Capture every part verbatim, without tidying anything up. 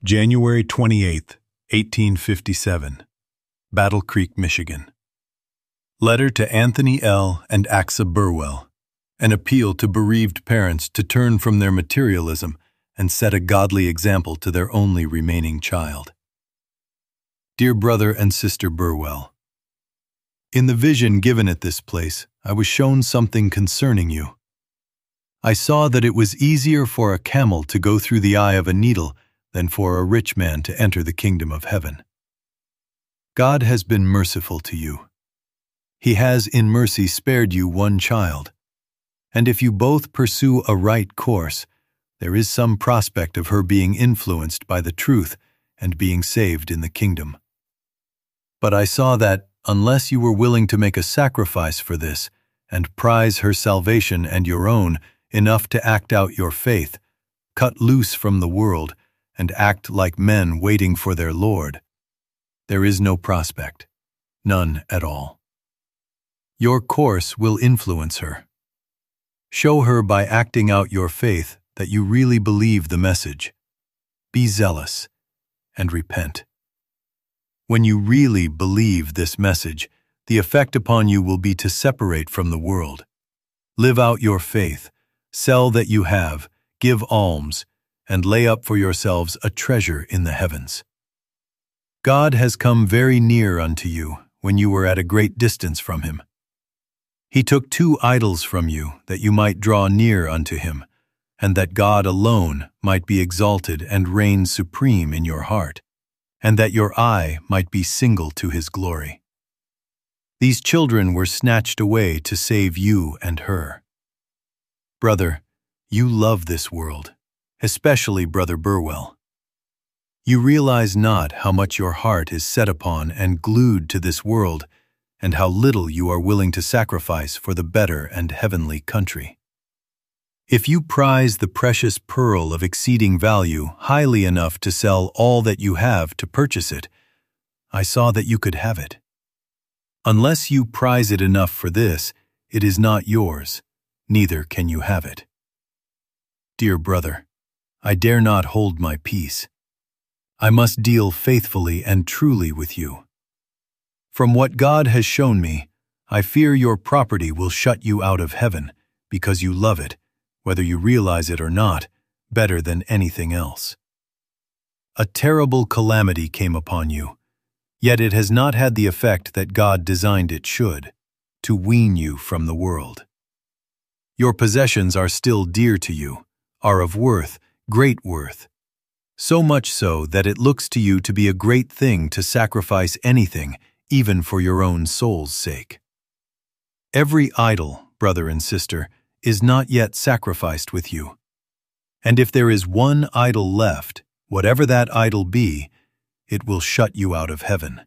January twenty-eighth, eighteen fifty-seven, Battle Creek, Michigan. Letter to Anthony L. and Axa Burwell. An appeal to bereaved parents to turn from their materialism and set a godly example to their only remaining child. Dear Brother and Sister Burwell, in the vision given at this place, I was shown something concerning you. I saw that it was easier for a camel to go through the eye of a needle than for a rich man to enter the kingdom of heaven. God has been merciful to you. He has in mercy spared you one child, and if you both pursue a right course, there is some prospect of her being influenced by the truth and being saved in the kingdom. But I saw that, unless you were willing to make a sacrifice for this and prize her salvation and your own enough to act out your faith, cut loose from the world, and act like men waiting for their Lord, there is no prospect, none at all. Your course will influence her. Show her by acting out your faith that you really believe the message. Be zealous and repent. When you really believe this message, the effect upon you will be to separate from the world. Live out your faith, sell that you have, give alms, and lay up for yourselves a treasure in the heavens. God has come very near unto you when you were at a great distance from him. He took two idols from you that you might draw near unto him, and that God alone might be exalted and reign supreme in your heart, and that your eye might be single to his glory. These children were snatched away to save you and her. Brother, you love this world, especially Brother Burwell. You realize not how much your heart is set upon and glued to this world, and how little you are willing to sacrifice for the better and heavenly country. If you prize the precious pearl of exceeding value highly enough to sell all that you have to purchase it, I saw that you could have it. Unless you prize it enough for this, it is not yours, neither can you have it. Dear brother, I dare not hold my peace. I must deal faithfully and truly with you. From what God has shown me, I fear your property will shut you out of heaven because you love it, whether you realize it or not, better than anything else. A terrible calamity came upon you, yet it has not had the effect that God designed it should, to wean you from the world. Your possessions are still dear to you, are of worth, great worth, so much so that it looks to you to be a great thing to sacrifice anything, even for your own soul's sake. Every idol, brother and sister, is not yet sacrificed with you. And if there is one idol left, whatever that idol be, it will shut you out of heaven.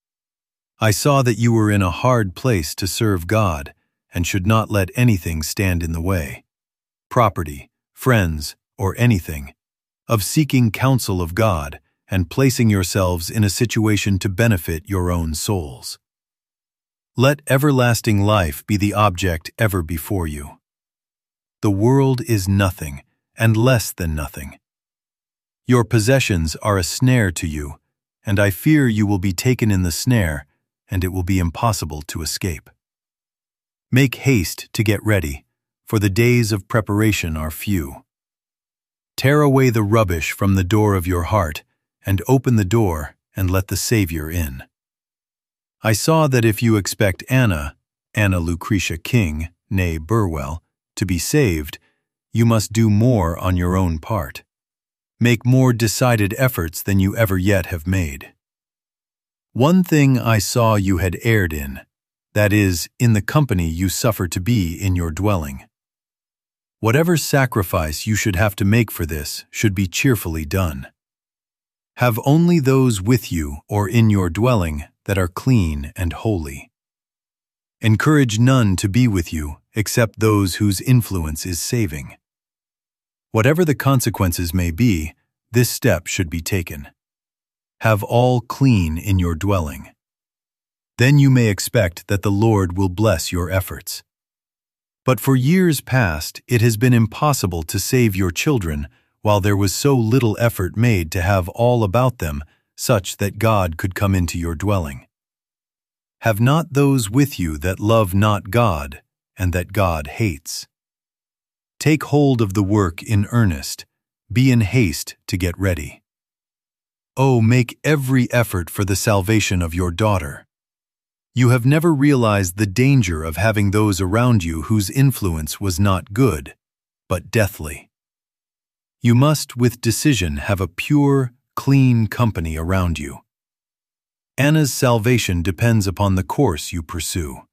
I saw that you were in a hard place to serve God and should not let anything stand in the way, property, friends, or anything, of seeking counsel of God and placing yourselves in a situation to benefit your own souls. Let everlasting life be the object ever before you. The world is nothing, and less than nothing. Your possessions are a snare to you, and I fear you will be taken in the snare, and it will be impossible to escape. Make haste to get ready, for the days of preparation are few. Tear away the rubbish from the door of your heart, and open the door and let the Savior in. I saw that if you expect Anna, Anna Lucretia King, née Burwell, to be saved, you must do more on your own part. Make more decided efforts than you ever yet have made. One thing I saw you had erred in, that is, in the company you suffer to be in your dwelling. Whatever sacrifice you should have to make for this should be cheerfully done. Have only those with you or in your dwelling that are clean and holy. Encourage none to be with you except those whose influence is saving. Whatever the consequences may be, this step should be taken. Have all clean in your dwelling. Then you may expect that the Lord will bless your efforts. But for years past, it has been impossible to save your children while there was so little effort made to have all about them such that God could come into your dwelling. Have not those with you that love not God, and that God hates. Take hold of the work in earnest, be in haste to get ready. Oh, make every effort for the salvation of your daughter. You have never realized the danger of having those around you whose influence was not good, but deathly. You must, with decision, have a pure, clean company around you. Anna's salvation depends upon the course you pursue.